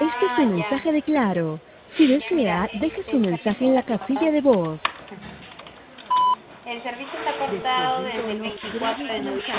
Este es un Ya. mensaje de Claro. Si desea, deje su mensaje en la casilla de voz. El servicio está Después cortado del desde el tono, 24 grabe de su noviembre. mensaje.